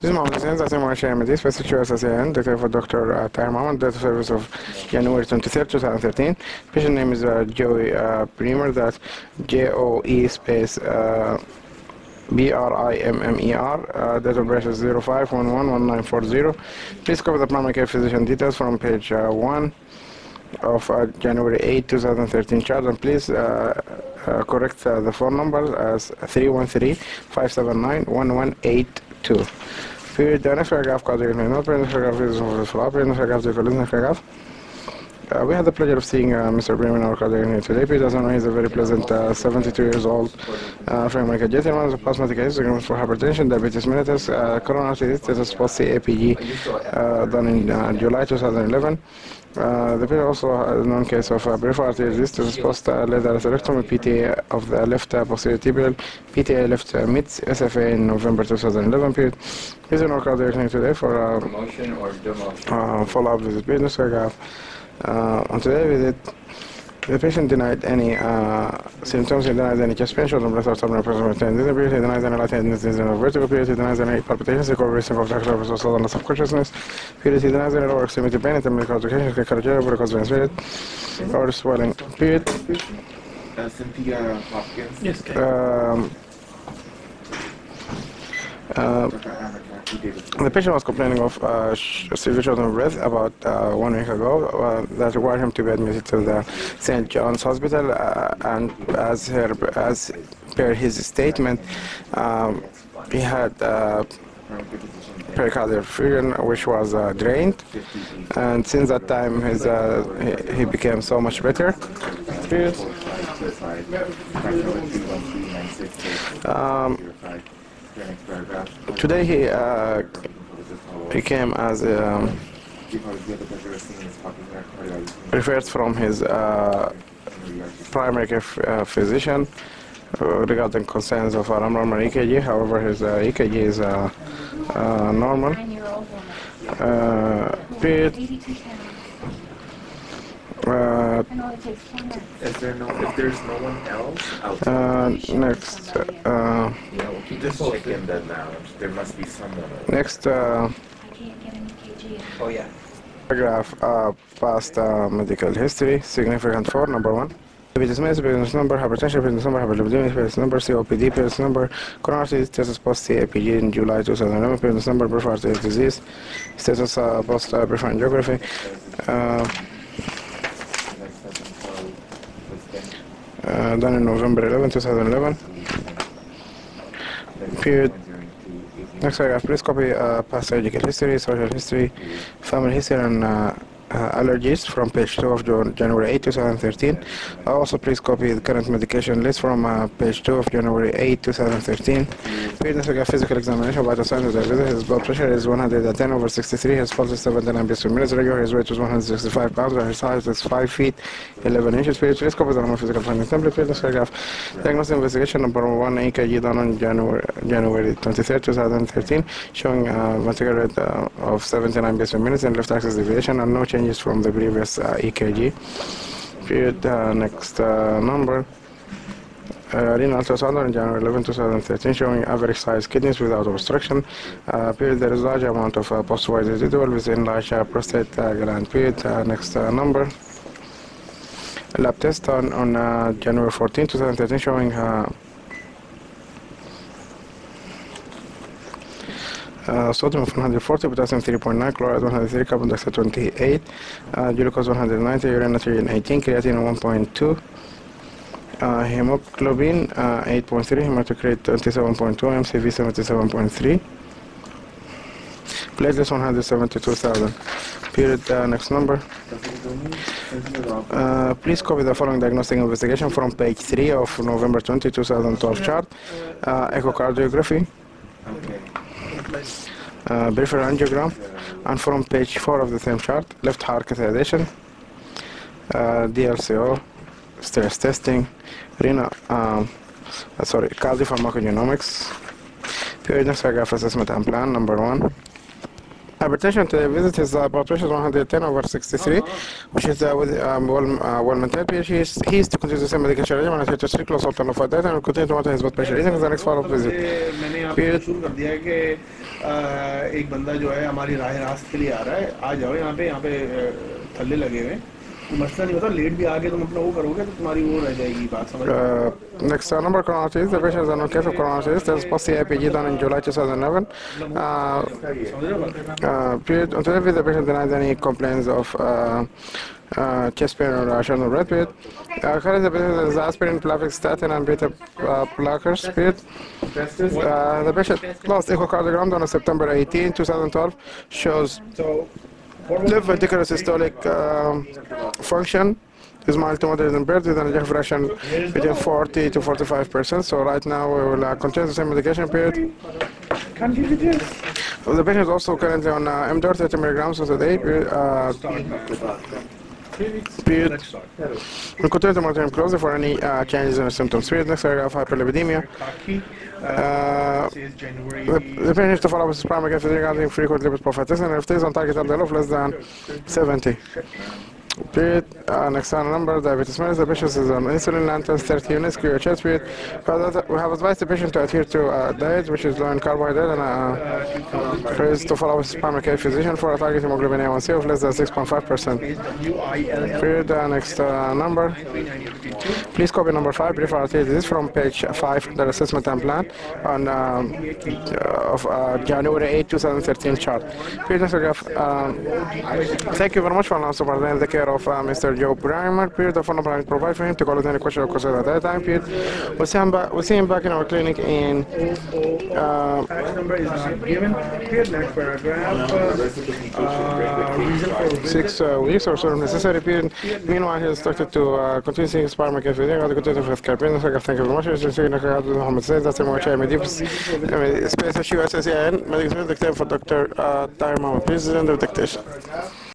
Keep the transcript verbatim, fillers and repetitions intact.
This Mohammed Zasim Mohammed, Special Assistant, Doctor for Doctor Tahir Mohammed, Data Service of January twenty-third, twenty thirteen. Patient name is uh, Joey uh, Bremer, that's J O E space uh, B R I M M E R. Uh, date of birth is zero five one one one nine four zero. Please cover the primary care physician details from page uh, one of uh, January eighth, twenty thirteen chart, and please uh, uh, correct uh, the phone number as three one three, five seven nine, one one eight two. Period. The next paragraph, cause you know, the next paragraph is over the flop, the next paragraph is the next paragraph. Uh, we had the pleasure of seeing uh, Mister Bremen, our colleague here today. Peter Doesn't He's a very pleasant uh, seventy-two years old uh, from America. Gentleman is a plasmatic case for hypertension, diabetes mellitus, uh, coronary status post C A P G uh, done in uh, July twenty eleven. Uh, the patient also has a known case of uh, peripheral artery disease, this is post uh, lateral atherectomy, P T A of the left uh, posterior tibial, P T A left uh, mid, S F A in November twenty eleven period. He's in our cardiac clinic today for uh, promotion or demotion. Uh, follow-up visit. Business paragraph. Uh, on today's visit, the patient denied any uh, symptoms, he denies any chest pain, shoulder breath, or abdominal pressure, he denies any lightheadedness, he denies vertigo period, he denies any palpitations, recovery of tract surface, or sudden loss of consciousness period, he denies any lower extremity pain, intermittent complications, cardiac, varicose veins period, or swelling period. Uh, Cynthia Hopkins. Yes, okay. Um, uh, The patient was complaining of uh, severe shortness of breath about uh, one week ago. Uh, that required him to be admitted to the Saint John's Hospital, uh, and as her, as per his statement, um, he had uh, pericardial effusion, which was uh, drained, and since that time, his, uh, he, he became so much better. Um, Today he uh, he came as um, referred from his uh, primary care uh, physician uh, regarding concerns of an abnormal E K G. However, his uh, E K G is uh, uh, normal. Uh, period. Uh, Is there no? If there's no one else out uh, next, uh, you know, we'll keep this chick in the lounge. There must be someone. next uh, Oh yeah. paragraph, uh, past uh, medical history, significant for number one. Diabetes mellitus, patient number, hypertension, patient number, hyperlipidemia, patient number, C O P D, patient number, coronary status post C A P G in July twenty eleven, patient number, peripheral artery disease, status uh, post uh, peripheral angiography. Uh, Uh, done in November eleventh, twenty eleven. Period. Next paragraph, please copy uh, past surgical history, social history, family history, and uh, uh, allergies from page two of January eighth, twenty thirteen. Uh, also, please copy the current medication list from uh, page two of January eighth, twenty thirteen. Period. Next paragraph, physical examination, vital signs of diabetes. His blood pressure is one hundred ten over sixty-three. His pulse is seventy-nine beats per minute. Regular. His weight was one hundred sixty-five pounds. And his height is five feet eleven inches. Period. Please copy the normal physical findings template. Period. Next paragraph, diagnostic investigation number one, E K G done on January January twenty-third, twenty thirteen, showing uh, ventricular rate uh, of seventy-nine beats per minute and left axis deviation, and no changes from the previous uh, E K G. Period. Uh, next uh, number. Uh, renal ultrasound on January eleventh, twenty thirteen, showing average size kidneys without obstruction. Uh, period. There is large amount of uh, post-wide residual within large uh, prostate uh, gland. Period. Uh, next uh, number. Lab test on, on uh, January fourteenth, twenty thirteen, showing uh, Uh, sodium of one hundred forty, potassium three point nine, chloride one hundred three, carbon dioxide twenty-eight, uh, glucose one hundred ninety, urine nitrogen eighteen, creatinine one point two, uh, hemoglobin uh, eight point three, hematocrit twenty-seven point two, M C V seventy-seven point three, platelets one hundred seventy-two thousand. Period. Uh, next number. Uh, please copy the following diagnostic investigation from page three of November twentieth, twenty twelve chart. Uh, echocardiography. Okay. Uh, peripheral angiogram, and from page four of the same chart, left heart catheterization, uh, D L C O, stress testing, renal, um, uh, sorry, cardiopharmacogenomics, period. Next paragraph, assessment and plan, number one. Hypertension today visit his uh, blood pressure is one hundred ten over sixty-three, which is uh, with, um, well, uh, well maintained. He is, he is to continue the same medication regimen and to strict low salt and low fat diet, and will continue to monitor his blood pressure. Reading is the next follow-up visit. Period. अ, एक बंदा जो है हमारी राह रास्त के लिए आ रहा है, आ जाओ यहाँ पे, यहाँ पे अ, थल्ले लगे हुए हैं, मसला नहीं होता, लेट भी आके तुम अपना वो करोगे तो तुम्हारी वो रह जाएगी बात, समझ रहे हो? Uh, next uh, number coronavirus, the patient is on case of coronavirus. There's post C I P G done in July two thousand eleven. मतलब वो Uh, समझ रहे हो बात? uh, period, until if the patient denies any complaints of uh, uh, chest pain or uh, shortness of breath. Period. Uh, currently, the patient is aspirin, flavistatin, and beta uh, blockers. Period. Uh, the patient last echocardiogram done on September eighteenth, twenty twelve shows So, what was left ventricular systolic um, function is mild to moderate impaired with an ejection fraction between forty to forty-five percent. So right now we will uh, continue the same medication period. Can't you just So the patient is also currently on uh, M D R thirty milligrams once a day. Period. Uh, period. let's start. We continue to monitor him closely for any uh, changes in the symptoms. Period. Next area of hyperlipidemia. Kaki, uh, Uh, says January. the, the patient needs to follow up with his primary care physician regarding frequent lipid prophylaxis, and if it is on target L D L of less than seventy. Period. Uh, next on number, diabetes mellitus. The patient is on insulin, lantus, thirty units, Q H S. Period. We have advised the patient to adhere to a diet which is low in carbohydrate and uh, please to follow his primary care physician for a target hemoglobin A one C of less than six point five percent. Period. Uh, next uh, number. Please copy number five, peripheral artery disease from page five, the assessment and plan on um, uh, of uh, January eighth, twenty thirteen chart. Period. Next paragraph. Um, thank you very much for also providing the care of uh, Mister Joe Primer. Period. The phone number I provide for him to call with any question or concern at that time. Period. We'll see him back. We'll see him back in our clinic in. Uh, Fax number is not given. Period. Next paragraph. Uh, reason for visit. Six uh, weeks or so necessary period. Meanwhile, he is instructed to uh, continue seeing his primary care physician. Continue with care. Thank you very much. Muhammad says that's my chair. Space U S S A N. Medical Dictation for Doctor Tahir Mahmoud. Please end the dictation.